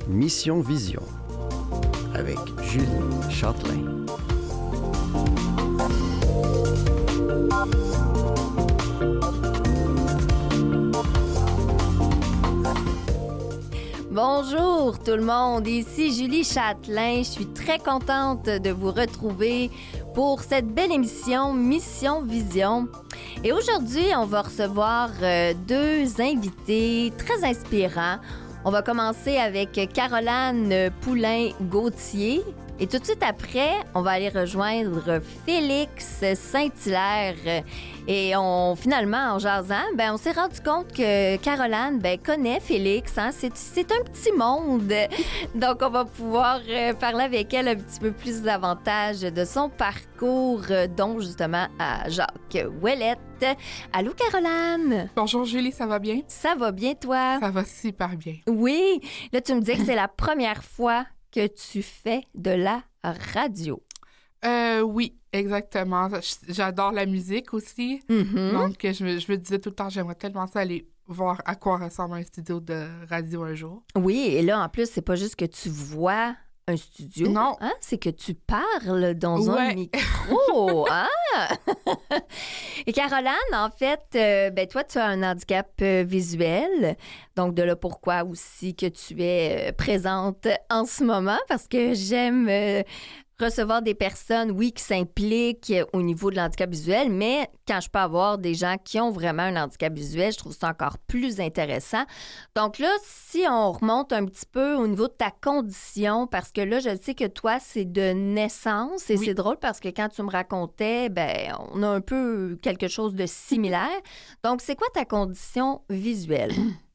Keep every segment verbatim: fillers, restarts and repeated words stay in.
Mission Vision avec Julie Châtelain. Bonjour tout le monde, ici Julie Châtelain. Je suis très contente de vous retrouver pour cette belle émission Mission Vision. Et aujourd'hui, on va recevoir euh, deux invités très inspirants. On va commencer avec Caroline Poulain-Gauthier. Et tout de suite après, on va aller rejoindre Félix Saint-Hilaire. Et on, finalement, en jasant, ben, on s'est rendu compte que Caroline ben, connaît Félix. Hein? C'est, c'est un petit monde. Donc, on va pouvoir euh, parler avec elle un petit peu plus davantage de son parcours, euh, dont justement à Jacques Ouellette. Allô, Caroline? Bonjour, Julie, ça va bien? Ça va bien, toi? Ça va super bien. Oui. Là, tu me dis que c'est la première fois que tu fais de la radio. Euh, oui, exactement. J'adore la musique aussi. Mm-hmm. Donc, je me, je me disais tout le temps, j'aimerais tellement ça aller voir à quoi ressemble un studio de radio un jour. Oui, et là, en plus, c'est pas juste que tu vois un studio. Non. Hein? C'est que tu parles dans ouais. un micro. Ah! Et Caroline, en fait, euh, ben toi, tu as un handicap euh, visuel. Donc, de là pourquoi aussi que tu es euh, présente en ce moment, parce que j'aime euh, recevoir des personnes, oui, qui s'impliquent au niveau de l'handicap visuel, mais quand je peux avoir des gens qui ont vraiment un handicap visuel, je trouve ça encore plus intéressant. Donc là, si on remonte un petit peu au niveau de ta condition, parce que là, je sais que toi, c'est de naissance, et oui. c'est drôle parce que quand tu me racontais, ben, on a un peu quelque chose de similaire. Donc, c'est quoi ta condition visuelle?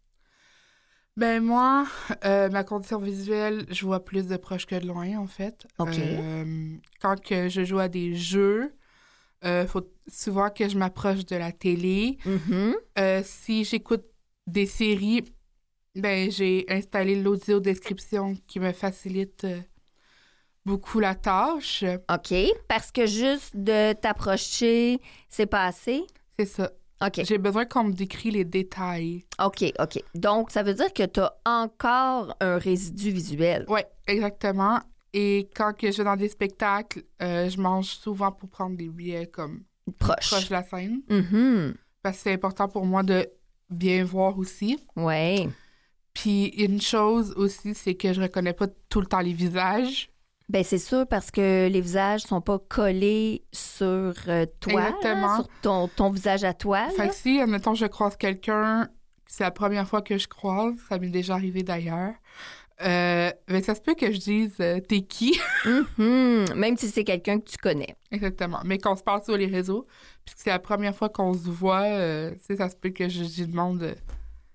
Ben moi, euh, ma condition visuelle, je vois plus de proche que de loin, en fait. OK. Euh, quand que je joue à des jeux, il euh, faut souvent que je m'approche de la télé. Mm-hmm. Euh, si j'écoute des séries, ben j'ai installé l'audio-description qui me facilite euh, beaucoup la tâche. OK. Parce que juste de t'approcher, c'est pas assez? C'est ça. OK. J'ai besoin qu'on me décrit les détails. OK, OK. Donc, ça veut dire que tu as encore un résidu visuel. Oui, exactement. Et quand que je vais dans des spectacles, euh, je mange souvent pour prendre des billets comme Proche. proche de la scène. Mm-hmm. Parce que c'est important pour moi de bien voir aussi. Oui. Puis une chose aussi, c'est que je reconnais pas tout le temps les visages. Bien, c'est sûr parce que les visages sont pas collés sur euh, toi, Exactement. là, sur ton, ton visage à toi. Fait que si, admettons, je croise quelqu'un, c'est la première fois que je croise, ça m'est déjà arrivé d'ailleurs, euh, ben ça se peut que je dise euh, « t'es qui? » Mm-hmm. Même si c'est quelqu'un que tu connais. Exactement. Mais qu'on se parle sur les réseaux, puis que c'est la première fois qu'on se voit, euh, tu sais, ça se peut que je, je demande euh,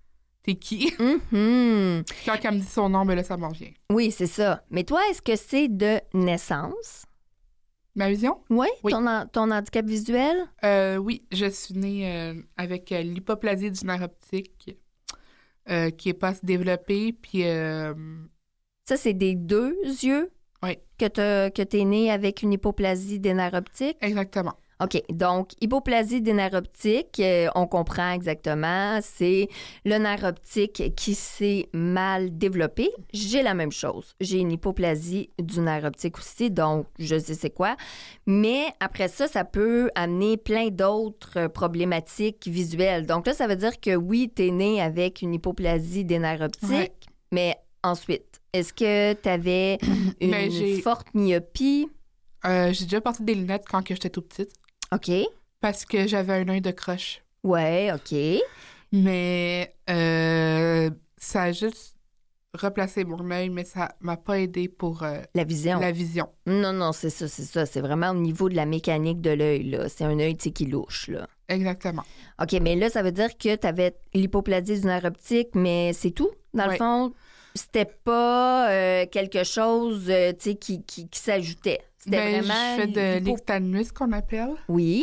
« t'es qui? » Mm-hmm. Quand elle me dit son nom, ben là, ça m'en vient. Oui, c'est ça. Mais toi, est-ce que c'est de naissance? Ma vision? Oui? Oui. Ton, an- ton handicap visuel? Euh, oui, je suis née euh, avec euh, l'hypoplasie du nerf optique euh, qui n'est pas assez développée, puis... Euh, Ça, c'est des deux yeux oui, que t'as- que tu es né avec une hypoplasie des nerfs optiques? exactement. OK. Donc, hypoplasie des nerfs optiques, euh, on comprend exactement, c'est le nerf optique qui s'est mal développé. J'ai la même chose. J'ai une hypoplasie du nerf optique aussi, donc je sais c'est quoi. Mais après ça, ça peut amener plein d'autres problématiques visuelles. Donc là, ça veut dire que oui, tu es né avec une hypoplasie des nerfs optiques, Ouais. mais ensuite, est-ce que tu avais une Ben, j'ai- forte myopie? Euh, j'ai déjà porté des lunettes quand que j'étais toute petite OK. parce que j'avais un œil de croche. Ouais, OK. Mais euh, ça a juste replacé mon œil, mais ça m'a pas aidé pour euh, La vision. la vision. Non, non, c'est ça, c'est ça. C'est vraiment au niveau de la mécanique de l'œil, là. C'est un œil, tu sais, qui louche, là. Exactement. OK, mais là, ça veut dire que tu avais l'hypoplasie du nerf optique, mais c'est tout? Dans le Ouais. fond, c'était pas euh, quelque chose, euh, tu sais, qui, qui, qui s'ajoutait. C'était Ben, vraiment... je fais de l'hypo- l'ixtanus qu'on appelle. Oui.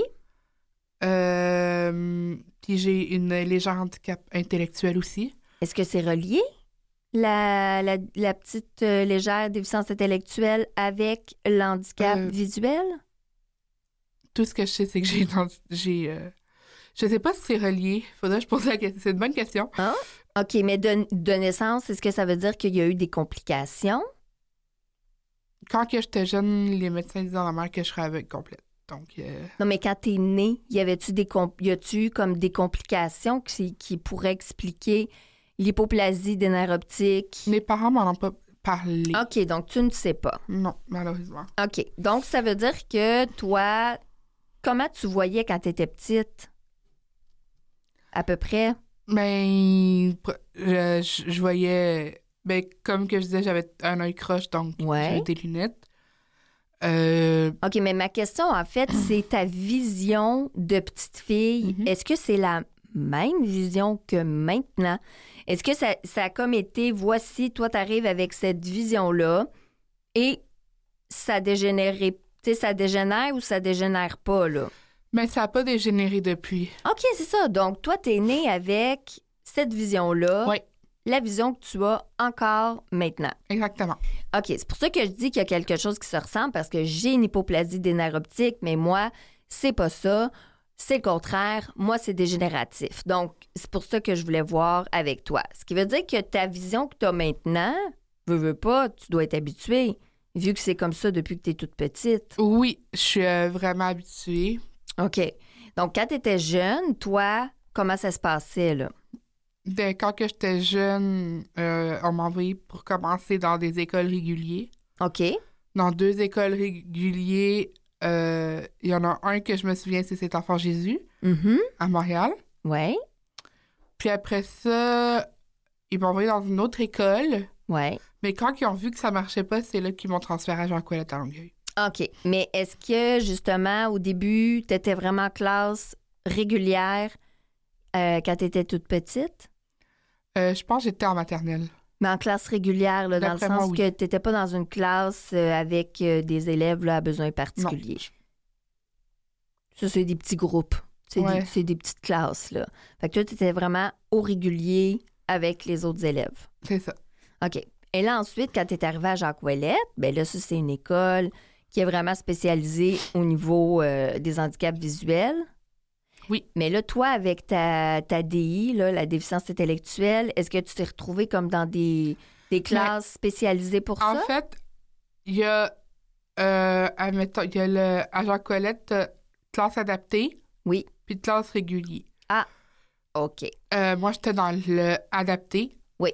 Euh, puis j'ai une légère handicap intellectuel aussi. Est-ce que c'est relié? La, la, la petite euh, légère déficience intellectuelle avec l'handicap Euh, visuel? Tout ce que je sais, c'est que j'ai... dans- j'ai euh, je sais pas si c'est relié. Faudrait que je pose la question. C'est une bonne question. Ah? OK, mais de, de naissance, est-ce que ça veut dire qu'il y a eu des complications? Quand que j'étais jeune, les médecins disaient à ma mère que je serais aveugle complète. Donc, euh, Non, mais quand t'es né, y avait-tu des com- y a-tu comme des complications qui, qui pourraient expliquer l'hypoplasie des nerfs optiques? mes parents m'en ont pas parlé. OK, donc tu ne sais pas. Non, malheureusement. OK, donc ça veut dire que toi, comment tu voyais quand tu étais petite? À peu près? Ben, pr- je, je- je voyais... Ben, comme que je disais, j'avais un œil croche, donc Ouais. j'avais des lunettes. Euh, OK, mais ma question, en fait, c'est ta vision de petite fille. Mhm. Est-ce que c'est la même vision que maintenant? Est-ce que ça, ça a comme été, voici, toi, t'arrives avec cette vision-là et ça dégénère, tu sais, ça dégénère ou ça dégénère pas, là? mais ça n'a pas dégénéré depuis. OK, c'est ça. Donc, toi, t'es né avec cette vision-là, Oui, la vision que tu as encore maintenant. exactement. OK, c'est pour ça que je dis qu'il y a quelque chose qui se ressemble parce que j'ai une hypoplasie des nerfs optiques, mais moi, c'est pas ça. C'est le contraire. Moi, c'est dégénératif. Donc, c'est pour ça que je voulais voir avec toi. Ce qui veut dire que ta vision que tu as maintenant, veux, veux pas, tu dois être habitué, vu que c'est comme ça depuis que tu es toute petite. Oui, je suis euh, vraiment habituée. OK. Donc, quand tu étais jeune, toi, comment ça se passait, là? De, quand que j'étais jeune, euh, on m'a envoyé pour commencer dans des écoles régulières. OK. Dans deux écoles régulières, euh, il y en a un que je me souviens, c'est cet enfant Jésus, Mhm. à Montréal. Ouais. Puis après ça, ils m'ont envoyé dans une autre école. Ouais. Mais quand ils ont vu que ça marchait pas, c'est là qu'ils m'ont transféré à Jean-Coëlette à Longueuil. OK. Mais est-ce que, justement, au début, tu étais vraiment en classe régulière euh, quand tu étais toute petite? Euh, je pense que j'étais en maternelle. Mais en classe régulière, là, dans le D'après sens moi, oui. que tu n'étais pas dans une classe euh, avec euh, des élèves là, à besoins particuliers. Ça, c'est des petits groupes. C'est Ouais. des, c'est des petites classes. Là. Fait que toi, tu étais vraiment au régulier avec les autres élèves. C'est ça. OK. Et là, ensuite, quand tu es arrivé à Jacques-Ouellette, bien là, ça, c'est une école qui est vraiment spécialisée au niveau euh, des handicaps visuels. Oui. Mais là, toi, avec ta, ta D I, là, la déficience intellectuelle, est-ce que tu t'es retrouvé comme dans des, des classes spécialisées pour En ça? fait, il y a, euh, admettons, il y a le, à Jean-Coëlette, euh, classe adaptée, Oui. puis classe régulière. OK. Euh, moi, j'étais dans le adapté. Oui.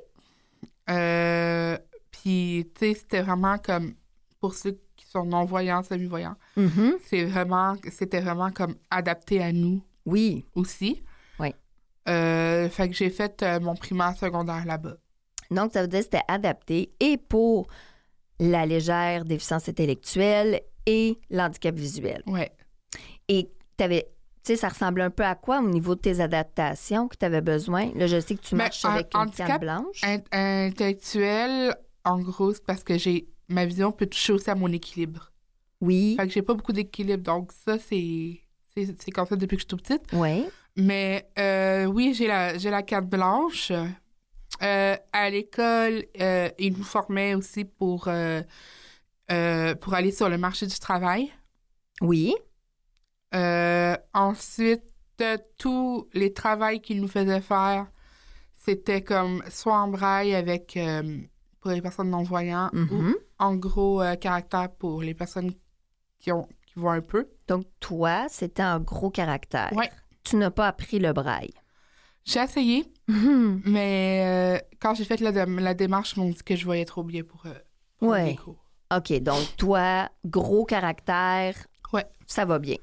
Euh, puis, tu sais, c'était vraiment comme, pour ceux qui sont non-voyants, semi-voyants, Mhm. c'est vraiment, c'était vraiment comme adapté à nous Oui. aussi. Oui. Euh, fait que j'ai fait euh, mon primaire secondaire là-bas. Donc, ça veut dire que c'était adapté et pour la légère déficience intellectuelle et l'handicap visuel. Ouais. Et t'avais, tu sais, ça ressemble un peu à quoi au niveau de tes adaptations que tu avais besoin? Là, je sais que tu Ben, marches en- avec une handicap, canne blanche. In- intellectuel, en gros, c'est parce que j'ai ma vision peut toucher aussi à mon équilibre. Oui. Fait que j'ai pas beaucoup d'équilibre, donc ça, c'est, c'est, c'est comme ça depuis que je suis toute petite. Oui. Mais euh, oui, j'ai la, j'ai la carte blanche. Euh, à l'école, euh, ils nous formaient aussi pour, euh, euh, pour aller sur le marché du travail. Oui. Euh, ensuite, euh, tous les travails qu'ils nous faisaient faire, c'était comme soit en braille avec euh, pour les personnes non-voyantes Mhm. ou en gros euh, caractère pour les personnes qui, ont, qui voient un peu. Donc, toi, c'était un gros caractère. Ouais. Tu n'as pas appris le braille. J'ai essayé, Mhm. mais euh, quand j'ai fait la, dé- la démarche, ils m'ont dit que je voyais trop bien pour euh, prendre Ouais. des cours. OK. Donc, toi, gros caractère. Ouais. Ça va bien.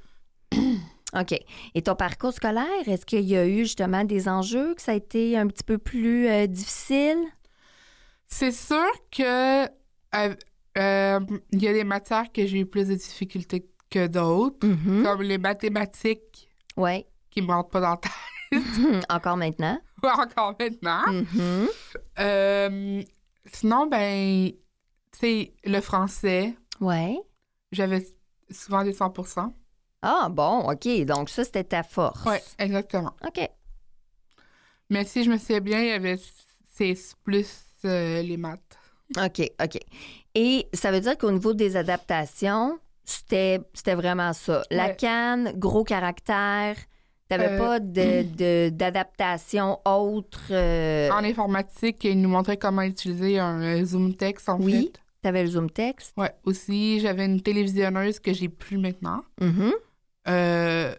OK. Et ton parcours scolaire, est-ce qu'il y a eu justement des enjeux, que ça a été un petit peu plus euh, difficile? C'est sûr que euh, euh, il y a des matières que j'ai eu plus de difficultés que d'autres, Mhm. comme les mathématiques Oui. qui me rentrent pas dans la tête. Encore maintenant? Encore maintenant. Mhm. Euh, sinon, ben, tu sais, le français, Oui. j'avais souvent des cent pour cent. Ah, bon, OK. Donc, ça, c'était ta force. Oui, exactement. OK. Mais si je me souviens bien, il y avait c'est plus euh, les maths. OK, OK. Et ça veut dire qu'au niveau des adaptations, c'était, c'était vraiment ça. La Ouais. canne, gros caractère, T'avais Euh, pas de, de- d'adaptation autre? euh, En informatique, ils nous montraient comment utiliser un euh, Zoom Text, en Oui. fait. T'avais le Zoom Text? Ouais. Aussi, j'avais une télévisionneuse que j'ai plus maintenant. Mhm. Euh,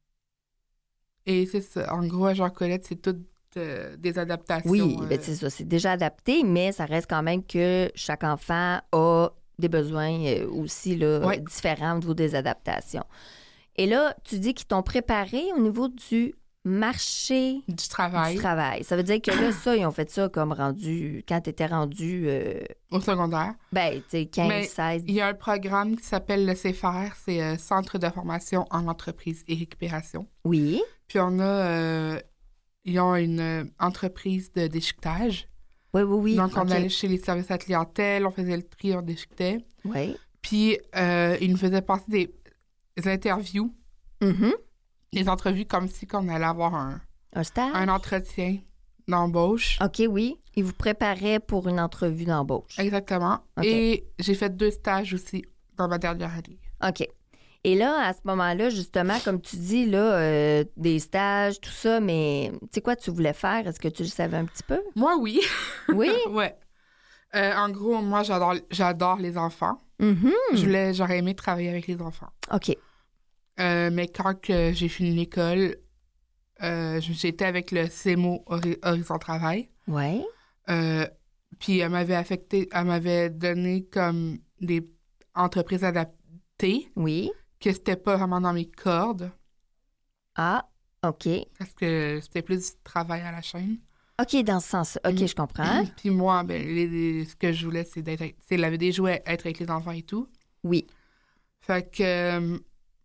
Et c'est ça. En gros, à Jean-Colette, c'est toutes euh, des adaptations. Oui, euh, ben c'est ça. C'est déjà adapté, mais ça reste quand même que chaque enfant a des besoins euh, aussi là, Ouais. différents au niveau des adaptations. Et là, tu dis qu'ils t'ont préparé au niveau du marché du travail du travail. Ça veut dire que là, ça, ils ont fait ça comme rendu, quand tu étais rendu, euh, au secondaire. ben, tu sais, quinze, Mais seize. Il y a un programme qui s'appelle le C F R, c'est euh, Centre de formation en entreprise et récupération. Oui, Puis on a, euh, ils ont une euh, entreprise de déchiquetage. oui, oui, oui. Donc on OK. allait chez les services à clientèle, on faisait le tri, on déchiquetait. Oui. Puis euh, ils nous faisaient passer des, des interviews, Mhm. des entrevues comme si on allait avoir un, Un stage? un entretien d'embauche. OK, oui. Ils vous préparaient pour une entrevue d'embauche. Exactement. OK. Et j'ai fait deux stages aussi dans ma dernière année. OK. Et là, à ce moment-là, justement, comme tu dis, là, euh, des stages, tout ça, mais tu sais quoi tu voulais faire? Est-ce que tu le savais un petit peu? Moi, oui. Oui? Ouais. Euh, en gros, moi, j'adore, j'adore les enfants. Mhm. Je voulais, j'aurais aimé travailler avec les enfants. OK. Euh, mais quand que j'ai fini l'école, euh, j'étais avec le C M O Hori- Horizon Travail. Oui. Euh, puis elle m'avait affecté, elle m'avait donné comme des entreprises adaptées, Oui. que c'était pas vraiment dans mes cordes, Ah, OK. parce que c'était plus du travail à la chaîne. OK, dans ce sens. OK, Mm. je comprends. Puis moi, ben, les- les- ce que je voulais, c'est d'être, avec- c'est laver des jouets, être avec les enfants et tout. Oui. Fait que euh,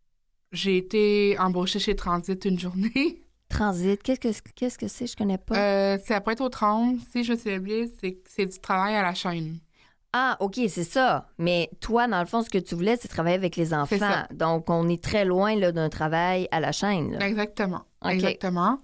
j'ai été embauchée chez Transit une journée. Transit, qu'est-ce que qu'est-ce que c'est? Je connais pas. Euh, c'est à Pointe-aux-Trembles, si je me souviens bien, c'est, c'est du travail à la chaîne. Ah, OK, c'est ça. Mais toi, dans le fond, ce que tu voulais, c'est travailler avec les enfants. ça. Donc, on est très loin là, d'un travail à la chaîne. là. Exactement. OK. Exactement.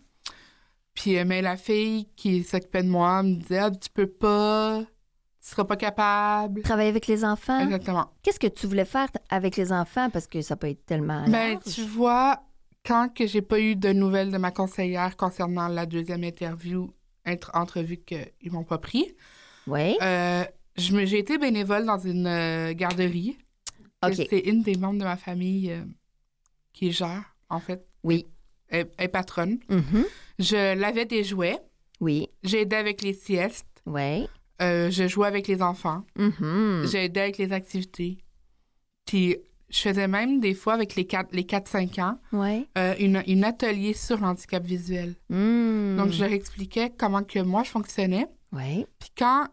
Puis, euh, mais la fille qui s'occupait de moi me disait, ah, tu peux pas, tu seras pas capable. Travailler avec les enfants? Exactement. Qu'est-ce que tu voulais faire t- avec les enfants? Parce que ça peut être tellement Ben, large. tu vois, quand que j'ai pas eu de nouvelles de ma conseillère concernant la deuxième interview, entre- entrevue qu'ils m'ont pas pris, Oui. euh, je me, j'ai été bénévole dans une euh, garderie. OK. C'est une des membres de ma famille euh, qui gère, en fait. Oui. Elle elle est patronne. Mhm. Je lavais des jouets. Oui. J'ai avec les siestes. Oui. Euh, je jouais avec les enfants. Mhm. J'ai aidé avec les activités. Puis, je faisais même des fois avec les quatre les quatre cinq ans Oui. euh, une, une atelier sur l'handicap visuel. Mm. Donc, je leur expliquais comment que moi, je fonctionnais. Oui. Puis quand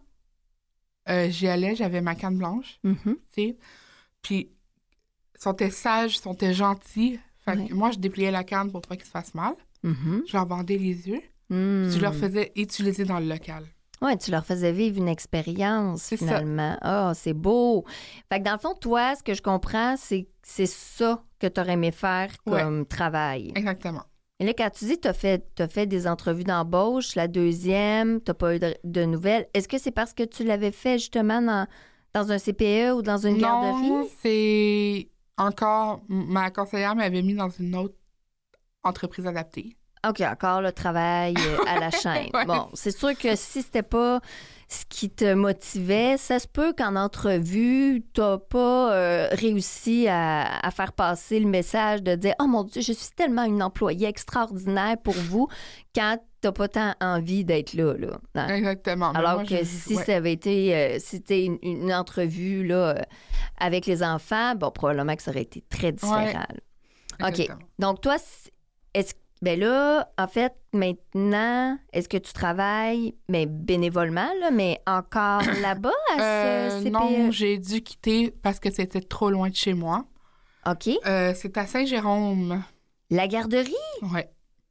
euh, j'y allais, j'avais ma canne blanche, Mhm. tu sais. Puis, ils sont sages, ils sont gentils. Fait que Ouais. moi, je dépliais la canne pour pas qu'ils se fassent mal. Mhm. Je leur bandais les yeux. Mm. Puis je leur faisais utiliser dans le local. Oui, tu leur faisais vivre une expérience, C'est ça. finalement. Ah, c'est beau. Fait que dans le fond, toi, ce que je comprends, c'est c'est ça que tu aurais aimé faire Ouais. comme travail. Exactement. Et là, quand tu dis que tu as fait, t'as fait des entrevues d'embauche, la deuxième, tu n'as pas eu de, de nouvelles, est-ce que c'est parce que tu l'avais fait justement dans, dans un C P E ou dans une Non, garderie? c'est encore... Ma conseillère m'avait mis dans une autre entreprise adaptée. OK, encore le travail euh, à la chaîne. Ouais. Bon, c'est sûr que si c'était pas ce qui te motivait, ça se peut qu'en entrevue, tu n'as pas euh, réussi à, à faire passer le message de dire « Oh mon Dieu, je suis tellement une employée extraordinaire pour vous » quand tu n'as pas tant envie d'être là. là hein? Exactement. Mais Alors moi, que je- si ouais. ça avait été euh, si c'était une, une entrevue là, euh, avec les enfants, bon, probablement que ça aurait été très différent. là. OK. Exactement. Donc, toi, c'est- est-ce ben là, en fait, maintenant, est-ce que tu travailles, mais bénévolement, là, mais encore là-bas à ce Euh, C P E? non, j'ai dû quitter parce que c'était trop loin de chez moi. OK. Euh, c'est à Saint-Jérôme. La garderie? Ouais.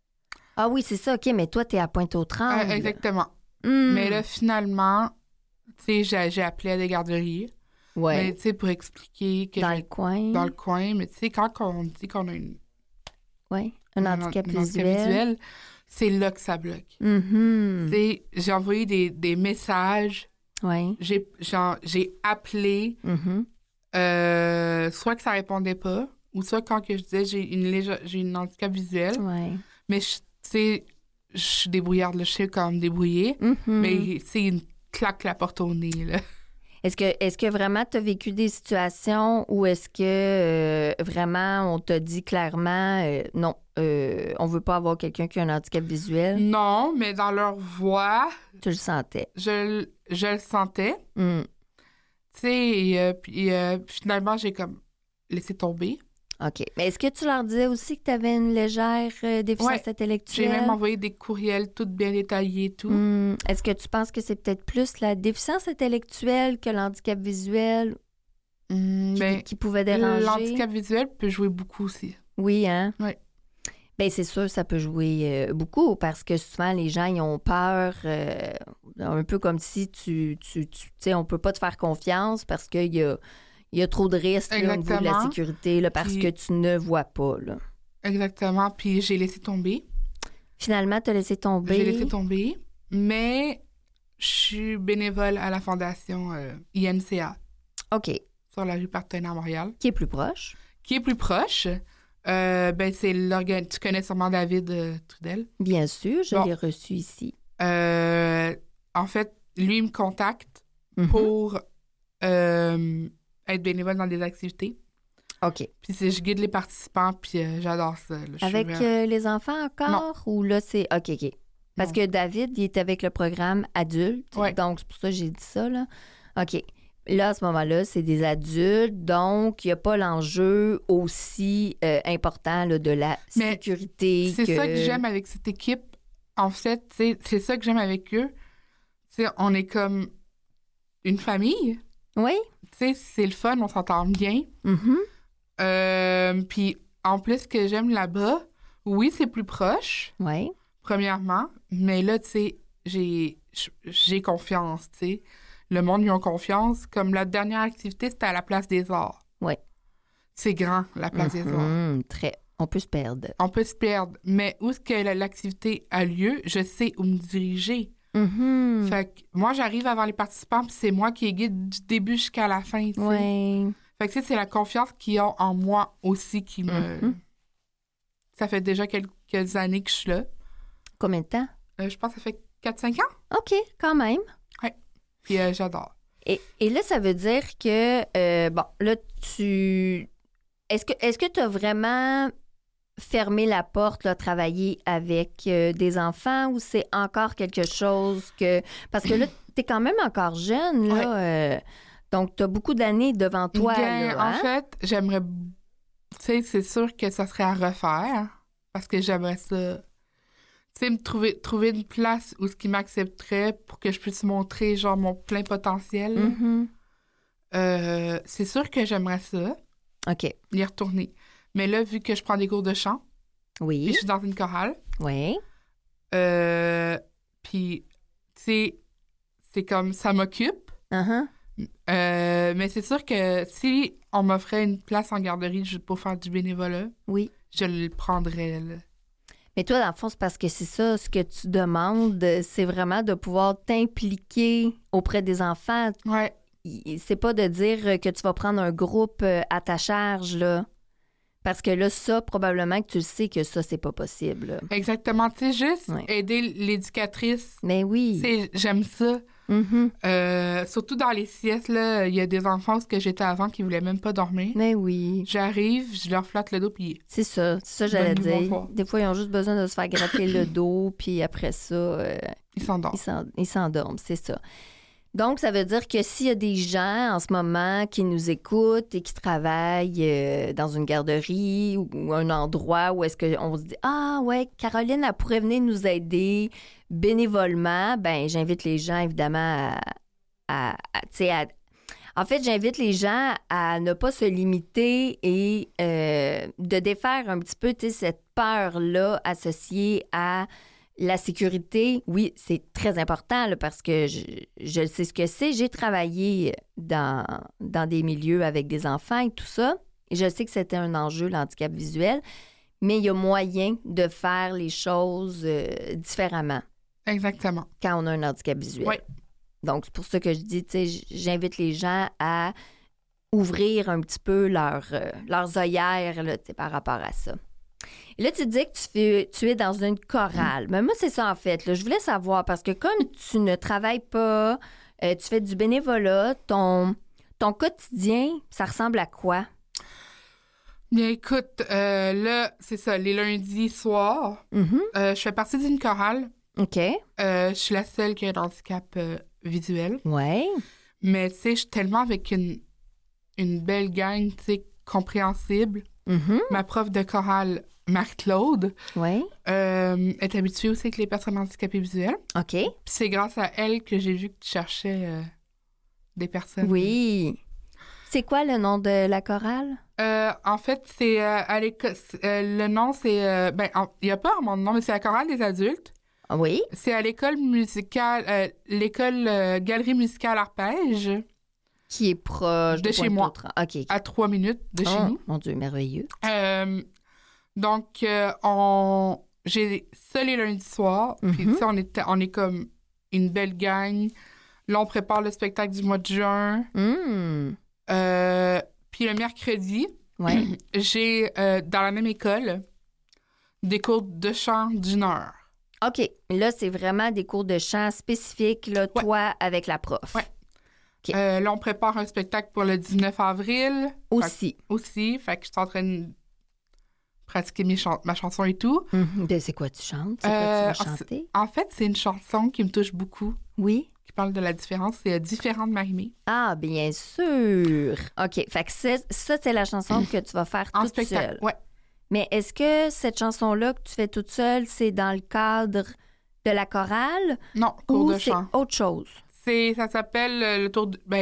Ah oui, c'est ça, OK, mais toi, t'es à Pointe-aux-Trembles. Euh, exactement. Hmm. Mais là, finalement, tu sais, j'ai, j'ai appelé à des garderies. Ouais. Mais tu sais, pour expliquer que Dans je- le coin. dans le coin. Mais tu sais, quand on dit qu'on a une, Oui. Un un handicap un handicap visuel. visuel, c'est là que ça bloque. Mhm. Tu sais, j'ai envoyé des, des messages, Oui. j'ai, genre, j'ai appelé, Mhm. euh, soit que ça répondait pas, ou soit quand que je disais j'ai une, léger- j'ai une handicap visuel, Ouais. Mais, tu sais, je suis débrouillarde, là, je sais quand me débrouiller. Mm-hmm. Mais, c'est une claque la porte au nez, là. Est-ce que, est-ce que vraiment tu as vécu des situations où est-ce que euh, vraiment on t'a dit clairement euh, non, euh, on veut pas avoir quelqu'un qui a un handicap visuel? Non, mais dans leur voix, Tu le sentais. je, je le sentais. Mm. Tu sais, euh, puis euh, finalement, j'ai comme laissé tomber. OK. Mais est-ce que tu leur disais aussi que tu avais une légère euh, déficience Ouais. intellectuelle? J'ai même envoyé des courriels tout bien détaillés et tout. Mm. Est-ce que tu penses que c'est peut-être plus la déficience intellectuelle que l'handicap visuel Mm, qui, ben, qui pouvait déranger? l'handicap visuel peut jouer beaucoup aussi. Oui, hein? Oui. Bien, c'est sûr, ça peut jouer euh, beaucoup parce que souvent, les gens, ils ont peur, euh, un peu comme si tu, tu, tu sais, on peut pas te faire confiance parce qu'il y a, il y a trop de risques là, au niveau de la Exactement. sécurité là, parce Puis- que tu ne vois pas. Là. Exactement. Puis j'ai laissé tomber. Finalement, tu as laissé tomber. J'ai laissé tomber. Mais je suis bénévole à la fondation euh, I N C A OK. sur la rue Partenay à Montréal, Qui est plus proche? qui est plus proche. Euh, ben, c'est l'organe. Tu connais sûrement David euh, Trudel. Bien sûr, je Bon. l'ai reçu ici. Euh, en fait, lui, il me contacte Mhm. pour euh, être bénévole dans des activités. OK. Puis c'est, je guide les participants, puis euh, j'adore ça. là. Je suis Avec vraiment- euh, les enfants encore? Ou là, c'est... OK, OK. Parce Non. que David, il est avec le programme adulte. Ouais. Donc, c'est pour ça que j'ai dit ça, là. OK. Là, à ce moment-là, c'est des adultes. Donc, il n'y a pas l'enjeu aussi euh, important là, de la Mais sécurité. C'est ça que j'aime avec cette équipe. En fait, tu sais, c'est ça que j'aime avec eux. Tu sais, on est comme une famille. Oui? Tu sais, c'est le fun, on s'entend bien. Mhm. Euh, puis en plus, ce que j'aime là-bas, oui, c'est plus proche, Oui. premièrement. Mais là, tu sais, j'ai, j'ai confiance, tu sais. Le monde, ils ont confiance. Comme la dernière activité, c'était à la Place des Arts. Oui. C'est grand, la Place des Arts. Mhm. Très. On peut se perdre. On peut se perdre. Mais où est-ce que la- l'activité a lieu, je sais où me diriger. Mhm. Fait que moi, j'arrive avant les participants, puis c'est moi qui les guide du début jusqu'à la fin, tu sais. Oui. Fait que tu sais, c'est la confiance qu'ils ont en moi aussi qui me... Mhm. Ça fait déjà quelques années que je suis là. Combien de temps? Euh, je pense que ça fait quatre cinq ans. OK, quand même. Puis euh, j'adore. Et, et là, ça veut dire que, euh, bon, là, tu... Est-ce que est-ce que tu as vraiment fermé la porte, là, travailler avec euh, des enfants ou c'est encore quelque chose que... Parce que là, tu es quand même encore jeune, là. euh, donc, tu as beaucoup d'années devant toi, Bien, là, en hein? fait, j'aimerais... Tu sais, c'est sûr que ça serait à refaire. Parce que j'aimerais ça... Tu sais, me trouver, trouver une place où ce qui m'accepterait pour que je puisse montrer, genre, mon plein potentiel. Mhm. Euh, c'est sûr que j'aimerais ça, OK. y retourner. Mais là, vu que je prends des cours de chant, puis Oui. je suis dans une chorale, Oui. euh, puis, tu sais, c'est comme, ça m'occupe. Uh-huh. Euh, mais c'est sûr que si on m'offrait une place en garderie juste pour faire du bénévolat, Oui. je le prendrais, là. Mais toi, dans le fond, c'est parce que c'est ça, ce que tu demandes, c'est vraiment de pouvoir t'impliquer auprès des enfants. Ouais, Il- C'est pas de dire que tu vas prendre un groupe euh, à ta charge, là. Parce que là, ça, probablement que tu le sais que ça, c'est pas possible. là. exactement. Tu sais, juste Ouais. aider l'éducatrice. Mais Tu oui. sais, j'aime ça. Mhm. Euh, surtout dans les siestes, là, il y a des enfants où ce que j'étais avant qui voulaient même pas dormir. Mais oui. J'arrive, je leur flatte le dos, puis C'est ça. C'est ça que j'allais Bonne nuit, dire. bonsoir. Des fois, ils ont juste besoin de se faire gratter le dos, puis après ça, euh, ils s'endorment. ils s'en- ils s'endorment. C'est ça. Donc, ça veut dire que s'il y a des gens en ce moment qui nous écoutent et qui travaillent euh, dans une garderie ou, ou un endroit où est-ce qu'on se dit « Ah ouais, Caroline, elle pourrait venir nous aider bénévolement », ben j'invite les gens, évidemment, à... à- à- tu sais, à- en fait, j'invite les gens à ne pas se limiter et euh, de défaire un petit peu, tu sais, cette peur-là associée à la sécurité. Oui, c'est très important là, parce que je, je sais ce que c'est. J'ai travaillé dans, dans des milieux avec des enfants et tout ça. Et je sais que c'était un enjeu, l'handicap visuel, mais il y a moyen de faire les choses euh, différemment Exactement. quand on a un handicap visuel. Oui. Donc, c'est pour ça que je dis, tu sais, j'invite les gens à ouvrir un petit peu leur, euh, leurs œillères là, tu sais, par rapport à ça. Et là, tu dis que tu, fais, tu es dans une chorale. Mais moi, c'est ça, en fait. Là. Je voulais savoir, parce que comme tu ne travailles pas, euh, tu fais du bénévolat, ton, ton quotidien, ça ressemble à quoi? Bien, écoute, euh, là, c'est ça, les lundis soirs, Mm-hmm. euh, je fais partie d'une chorale. OK. Euh, je suis la seule qui a un handicap euh, visuel. Ouais. Mais, tu sais, je suis tellement avec une, une belle gang, tu sais, compréhensible. Mm-hmm. Ma prof de chorale, Marie-Claude, Ouais. euh, est habituée aussi avec les personnes handicapées visuelles. OK. Puis c'est grâce à elle que j'ai vu que tu cherchais euh, des personnes. Oui. C'est quoi le nom de la chorale? Euh, en fait, c'est euh, à l'école. euh, le nom, c'est. euh, ben, en- il n'y a pas vraiment de nom, mais c'est la chorale des adultes. Ah oui. C'est à l'école musicale. euh, l'école euh, Galerie musicale Arpège, Qui est proche De chez moi. Pointe-aux-Trembles. OK. à trois minutes de chez Oh, nous. mon Dieu, merveilleux. Euh, donc, euh, on. J'ai ça les lundis soirs. Puis, Mhm. tu sais, on est, on est comme une belle gang. Là, on prépare le spectacle du mois de juin. Hum. Euh, puis le mercredi, Ouais. j'ai, euh, dans la même école, des cours de chant d'une heure. OK. Là, c'est vraiment des cours de chant spécifiques, là, Ouais. toi, avec la prof. Ouais. OK. Euh, là, on prépare un spectacle pour le dix-neuf avril. Aussi. Fait, aussi. Fait que je suis en train de pratiquer mes chan- ma chanson et tout. Mhm. Ben, c'est quoi tu chantes? C'est Euh, quoi tu vas en- chanter? En fait, c'est une chanson qui me touche beaucoup, Oui. qui parle de la différence. C'est euh, Différent de Marie-Mé. Ah, bien sûr. OK. Fait que c'est- ça, c'est la chanson que tu vas faire En toute spectacle, seule. ouais. Mais est-ce que cette chanson-là que tu fais toute seule, c'est dans le cadre de la chorale Non, cours ou de c'est chant. autre chose? C'est, ça s'appelle euh, le tour de... Ben,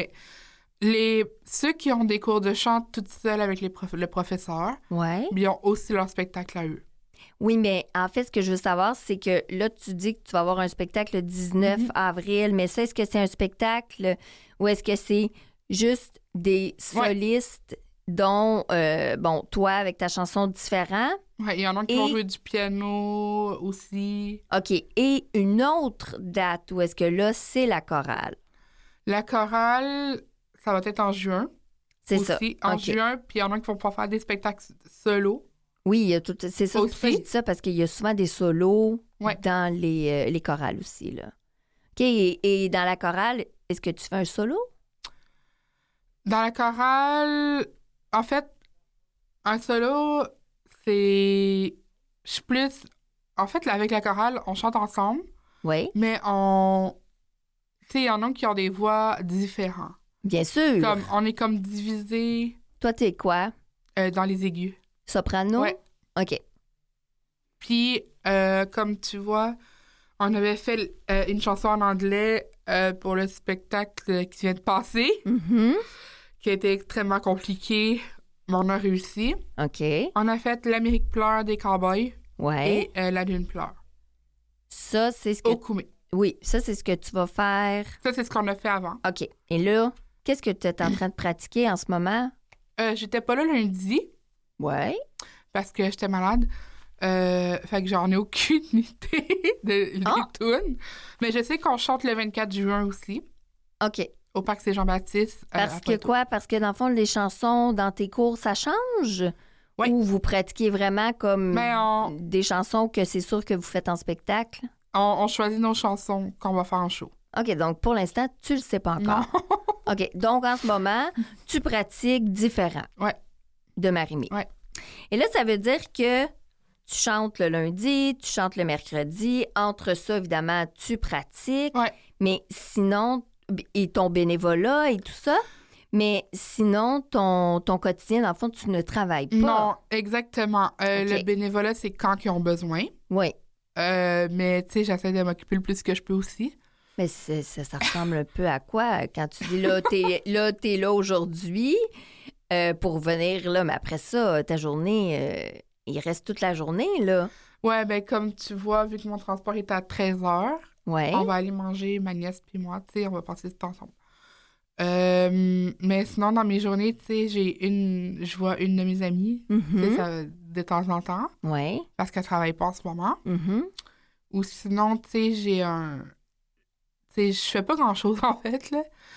les, ceux qui ont des cours de chant toutes seules avec les prof- le professeur, Ouais. ils ont aussi leur spectacle à eux. Oui, mais en fait, ce que je veux savoir, c'est que là, tu dis que tu vas avoir un spectacle le dix-neuf Mhm. avril, mais ça, est-ce que c'est un spectacle ou est-ce que c'est juste des solistes dont, euh, bon, toi, avec ta chanson Différent, Ouais, il y en a qui Et- vont jouer du piano aussi. OK, et une autre date où est-ce que là, c'est la chorale? La chorale, ça va être en juin. C'est aussi, ça. en OK. juin, puis il y en a qui vont pouvoir faire des spectacles solo. Oui, il y a tout, c'est ça, c'est pour ça que je Aussi. dis ça, parce qu'il y a souvent des solos Ouais. dans les, euh, les chorales aussi, là. OK, et, et dans la chorale, est-ce que tu fais un solo? Dans la chorale, en fait, un solo, c'est... Je suis plus... En fait, là, avec la chorale, on chante ensemble, Oui, mais on... Tu sais, il y en a qui ont des voix différentes. bien sûr. Comme, on est comme divisé Toi, t'es quoi? euh, dans les aigus. Soprano? Ouais. OK. Puis, euh, comme tu vois, on avait fait euh, une chanson en anglais euh, pour le spectacle qui vient de passer, Mhm. qui a été extrêmement compliqué, mais on a réussi. OK. On a fait L'Amérique pleure des Cowboys Ouais. et euh, La Lune pleure Ça, c'est ce que... au Koumé. Oui, ça, c'est ce que tu vas faire. Ça, c'est ce qu'on a fait avant. OK. Et là, qu'est-ce que tu es en train de pratiquer en ce moment? Euh, j'étais pas là lundi Ouais. parce que j'étais malade. Euh, fait que j'en ai aucune idée de, des Ah! tunes. Mais je sais qu'on chante le vingt-quatre juin aussi, OK. au Parc Saint-Jean-Baptiste. euh, à Parce que Pointe-aux. quoi? Parce que dans le fond, les chansons dans tes cours, ça change? Ouais. Ou vous pratiquez vraiment comme Mais on- des chansons que c'est sûr que vous faites en spectacle? On, on choisit nos chansons qu'on va faire en show. OK, donc pour l'instant, tu le sais pas encore. Non. OK, donc en ce moment, tu pratiques différent Ouais. de Marie-Mé. Ouais. Et là, ça veut dire que tu chantes le lundi, tu chantes le mercredi. Entre ça, évidemment, tu pratiques. Ouais. Mais sinon, et ton bénévolat et tout ça, mais sinon, ton, ton quotidien, dans le fond, tu ne travailles pas. Non, exactement. Euh, Ok. Le bénévolat, c'est quand ils ont besoin. Oui, Euh, mais tu sais, j'essaie de m'occuper le plus que je peux aussi. mais c'est- ça, ça ressemble un peu à quoi? Quand tu dis là, t'es là, t'es là aujourd'hui euh, pour venir là, mais après ça, ta journée, euh, il reste toute la journée, là. Ouais, ben comme tu vois, vu que mon transport est à treize heures, Ouais. on va aller manger, ma nièce puis moi, tu sais, on va passer ce temps ensemble. Euh, mais sinon, dans mes journées, tu sais, j'ai une... Je vois une de mes amies, tu sais, Mhm. ça, de temps en temps, Ouais. parce qu'elle travaille pas en ce moment. Mhm. Ou sinon, tu sais, j'ai un... Tu sais, je fais pas grand-chose, en fait, là.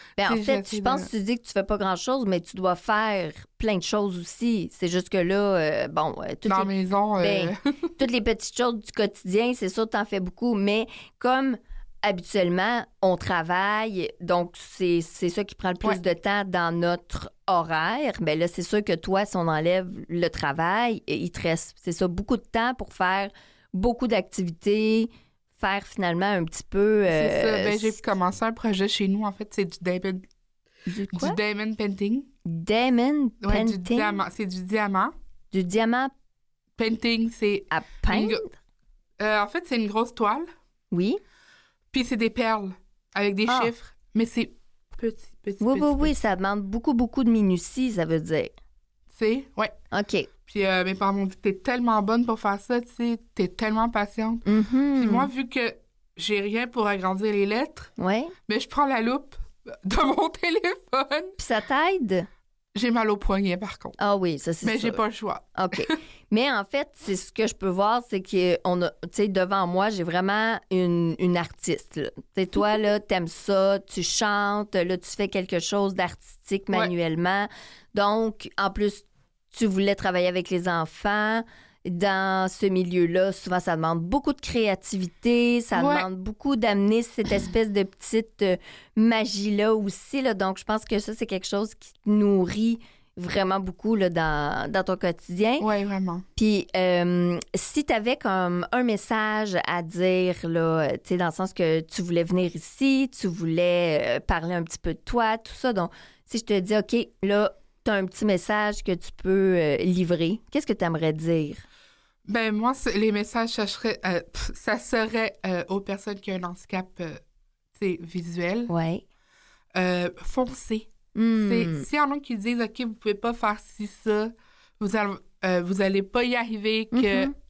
Ben, en Tu sais, fait, j'essaie je pense de- que tu dis que tu fais pas grand-chose, mais tu dois faire plein de choses aussi. C'est juste que là, euh, bon, euh, toutes, Dans la les, maison, euh, ben, toutes les petites choses du quotidien, c'est sûr que tu en fais beaucoup, mais comme habituellement, on travaille, donc c'est c'est ça qui prend le plus Ouais. de temps dans notre horaire. Mais là, c'est sûr que toi, si on enlève le travail, il te reste, c'est ça, beaucoup de temps pour faire beaucoup d'activités, faire finalement un petit peu... c'est ça. euh, Ben, j'ai commencé un projet chez nous, en fait, c'est du diamond, du quoi? du diamond painting. Diamond Ouais, du painting? diamant. C'est du diamant. Du diamant Painting, c'est... à peindre? euh, en fait, c'est une grosse toile, Oui. puis c'est des perles avec des Ah. chiffres, mais c'est petit, petit, Oui, petit. oui, oui, petit. ça demande beaucoup, beaucoup de minutie, ça veut dire. C'est, ouais. OK. Puis euh, mes parents m'ont dit, t'es tellement bonne pour faire ça, tu sais, t'es tellement patiente. Mhm. Puis moi, vu que j'ai rien pour agrandir les lettres, Oui. mais je prends la loupe de mon téléphone. Puis ça t'aide? J'ai mal au poignet, par contre. Ah oui, ça c'est Mais sûr. j'ai pas le choix. OK. Mais en fait, c'est ce que je peux voir, c'est que on a, tu sais, devant moi, j'ai vraiment une, une artiste. là. Tu sais, toi, là, t'aimes ça, tu chantes, là, tu fais quelque chose d'artistique Ouais. manuellement. Donc, en plus, tu voulais travailler avec les enfants. Dans ce milieu-là, souvent, ça demande beaucoup de créativité, ça Ouais. demande beaucoup d'amener cette espèce de petite euh, magie-là aussi. Là. Donc, je pense que ça, c'est quelque chose qui te nourrit vraiment beaucoup là, dans, dans ton quotidien. Ouais, vraiment. Puis, euh, si tu avais comme un message à dire, là, tu sais, dans le sens que tu voulais venir ici, tu voulais euh, parler un petit peu de toi, tout ça. Donc, si je te dis, OK, là, tu as un petit message que tu peux euh, livrer, qu'est-ce que tu aimerais dire? Ben moi, c'est- les messages, ça serait, euh, pff, ça serait euh, aux personnes qui ont un handicap euh, tu sais, visuel. Oui. Euh, foncez. Hmm. C'est- S'il y en a qui disent, OK, vous pouvez pas faire ci, ça, vous allez, euh, vous allez pas y arriver, que Mhm.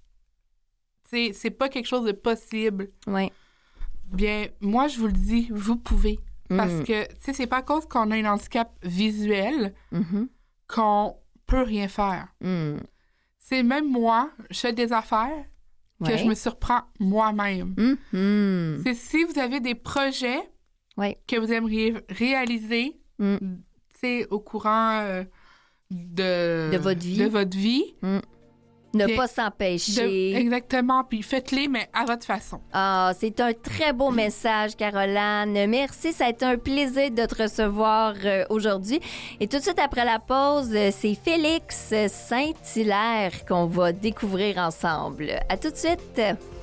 tu sais, c'est pas quelque chose de possible. Oui. Bien, moi, je vous le dis, vous pouvez. Parce Hmm. que, tu sais, c'est pas à cause qu'on a un handicap visuel Mhm. qu'on peut rien faire. Hmm. C'est même moi, je fais des affaires que Ouais. je me surprends moi-même. Mhm. C'est si vous avez des projets Ouais. que vous aimeriez réaliser, Mm. tu sais, au courant euh, de... De votre vie. De votre vie. Ne Bien, pas De- s'empêcher. exactement, puis faites-les, mais à votre façon. Ah, c'est un très beau message, Caroline. Merci, ça a été un plaisir de te recevoir euh, aujourd'hui. Et tout de suite après la pause, euh, c'est Félix Saint-Hilaire qu'on va découvrir ensemble. À tout de suite.